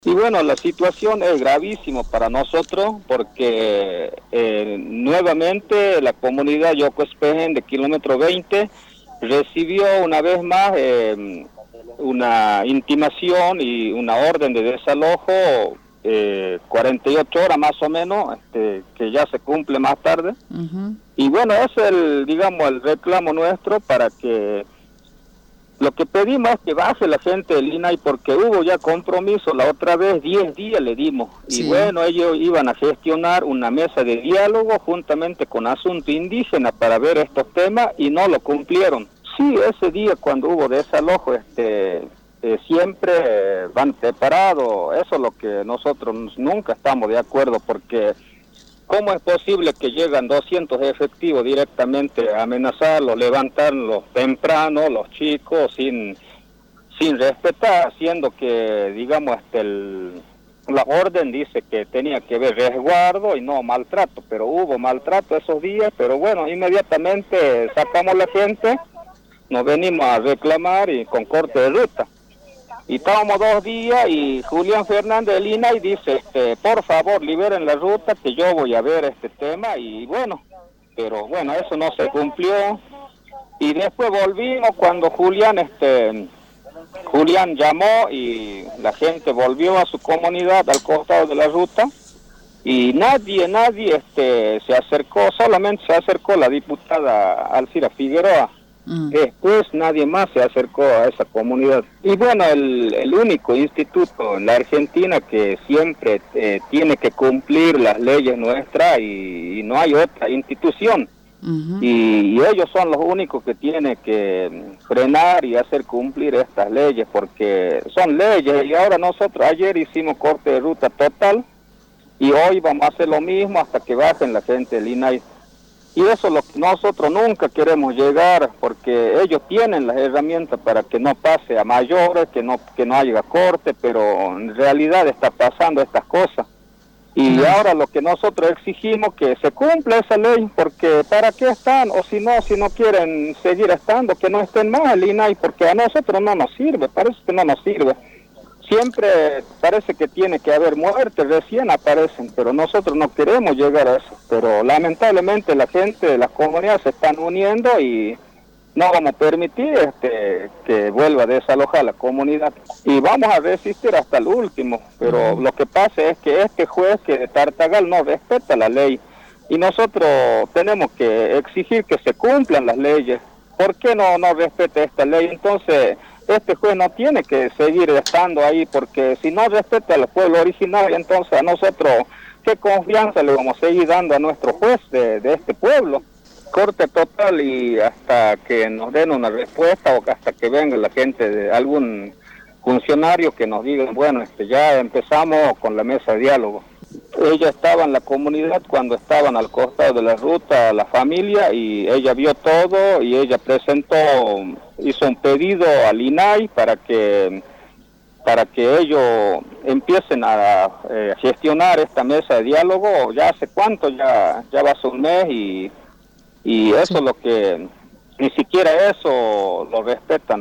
Y bueno, la situación es gravísima para nosotros porque nuevamente la comunidad Yocoespejen de kilómetro 20 recibió una vez más una intimación y una orden de desalojo 48 horas más o menos, que ya se cumple más tarde. Uh-huh. Y bueno, es digamos, el reclamo nuestro para que lo que pedimos es que baje la gente del INAI porque hubo ya compromiso, la otra vez 10 días le dimos. Sí. Y bueno, ellos iban a gestionar una mesa de diálogo juntamente con Asunto Indígena para ver estos temas y no lo cumplieron. Sí, ese día cuando hubo desalojo, siempre van preparados. Eso es lo que nosotros nunca estamos de acuerdo porque ¿cómo es posible que llegan 200 efectivos directamente a amenazarlos, levantarlos temprano, los chicos, sin respetar, haciendo que, digamos, la orden dice que tenía que haber resguardo y no maltrato, pero hubo maltrato esos días, pero bueno, inmediatamente sacamos la gente, nos venimos a reclamar y con corte de ruta. Y estábamos 2 días y Julián Fernández del INAI dice, por favor, liberen la ruta que yo voy a ver este tema y bueno, pero bueno, eso no se cumplió. Y después volvimos cuando Julián llamó y la gente volvió a su comunidad al costado de la ruta y nadie se acercó, solamente se acercó la diputada Alcira Figueroa. Después nadie más se acercó a esa comunidad. Y bueno, el único instituto en la Argentina que siempre tiene que cumplir las leyes nuestras y no hay otra institución. Uh-huh. Y ellos son los únicos que tienen que frenar y hacer cumplir estas leyes porque son leyes. Y ahora nosotros ayer hicimos corte de ruta total y hoy vamos a hacer lo mismo hasta que bajen la gente del INAI. Y eso es lo que nosotros nunca queremos llegar, porque ellos tienen las herramientas para que no pase a mayores, que no haya corte, pero en realidad está pasando estas cosas. Y ahora lo que nosotros exigimos que se cumpla esa ley, porque ¿para qué están? O si no quieren seguir estando, que no estén más el INAI, porque a nosotros no nos sirve, parece que no nos sirve. Siempre parece que tiene que haber muertes, recién aparecen, pero nosotros no queremos llegar a eso. Pero lamentablemente la gente de las comunidades se están uniendo y no vamos a permitir que vuelva a desalojar la comunidad. Y vamos a resistir hasta el último, pero lo que pasa es que este juez que de Tartagal no respeta la ley y nosotros tenemos que exigir que se cumplan las leyes. ¿Por qué no respeta esta ley? Entonces este juez no tiene que seguir estando ahí porque si no respeta al pueblo originario, entonces a nosotros, ¿qué confianza le vamos a seguir dando a nuestro juez de este pueblo? Corte total y hasta que nos den una respuesta o hasta que venga la gente de algún funcionario que nos diga, bueno, ya empezamos con la mesa de diálogo. Ella estaba en la comunidad cuando estaban al costado de la ruta la familia y ella vio todo y ella hizo un pedido al INAI para que ellos empiecen a gestionar esta mesa de diálogo. Ya hace cuánto, ya va a ser un mes y eso es lo que, ni siquiera eso lo respetan.